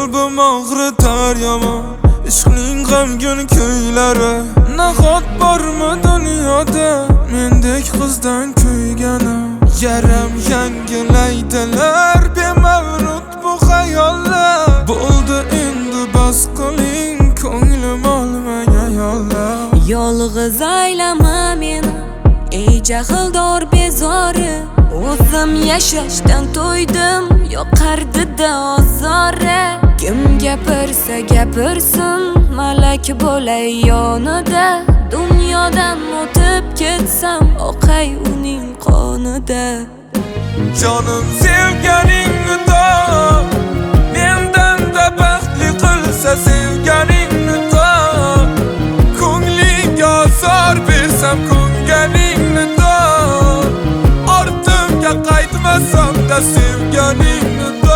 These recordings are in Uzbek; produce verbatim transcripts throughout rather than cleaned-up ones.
qalbim og'ritar yomon ishqning g'amgin kuylari. Nahot bormi dunyoda mendek qizdan kuygani? Yaram yangilaydilar bemavrid bu xayollar. Bo'ldi endi bas qiling ko'nglim olmay ayollar. Yolg'iz aylama meni ey jahldor bezori. O'zim yashashdan to'ydim yoqardi-da ozori. Kim gapirsa gapirsin malak bo'lay yonida. Dunyodan o'tib ketsam oqay uning qonida. Jonim sevganingni to mendan da baxtli qilsa sevganingni to. Ko'ngliga azor bersam ko'nganingni to. Ortimga qaytmasam da sevganingni to.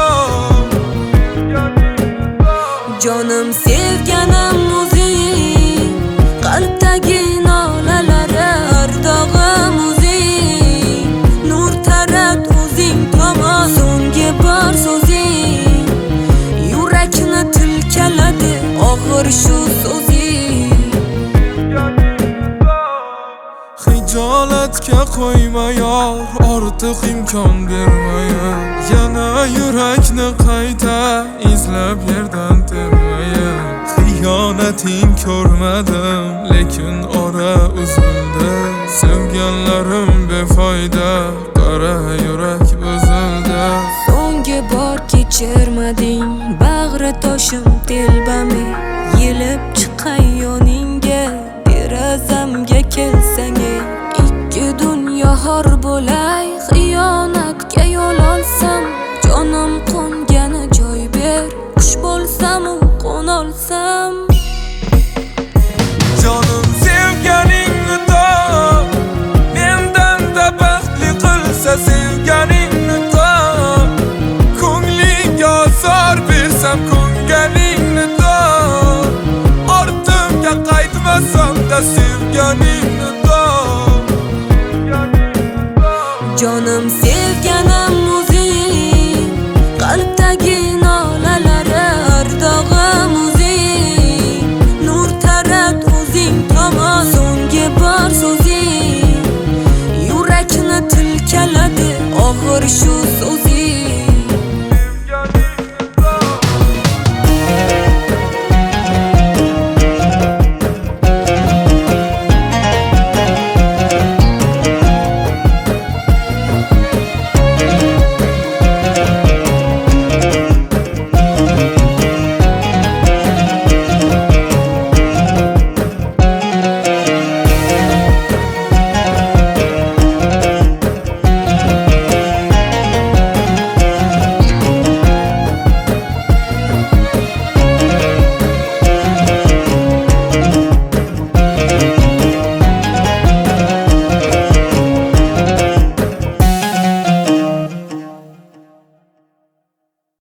Jonim sevganim o'zing, qalbdagi nolalari ardog'im o'zing. Nur tarat o'zing tomon so'nggi bor so'zing. Yurakni tilkaladi og'ir shu so'zing. Hijolatga qo'yma yor, ortiq imkon bermayin. Yana yurakni qayta izlab yerdan termayin. Xiyonating ko'rmadim, lekin ora uzildi. Sevganlarim befoyda, qara yurak buzildi. So'nggi bor kechirmading, bag'ri toshim telbami. Yelib chiqay yoningga, derazamga kelsang. Ikki dunyo xor bo'lay, xiyonatga yo'l olsam. Jonim qo'ngani joy ber, qush bo'lsam u qo'nolsam. Jonim sevganingni to mendan da baxtli qilsa sevganingni to. Ko'ngliga azor bersam ko'nganingni to. Ortimga qaytmasam da sevganingni to. Jonim sevganim o'zing, qalbdagi nolalari ardog'im o'zing. Nur tarat o'zing tomon so'nggi bor so'zing. Yurakni tilkaladi og'ir shu so'zing.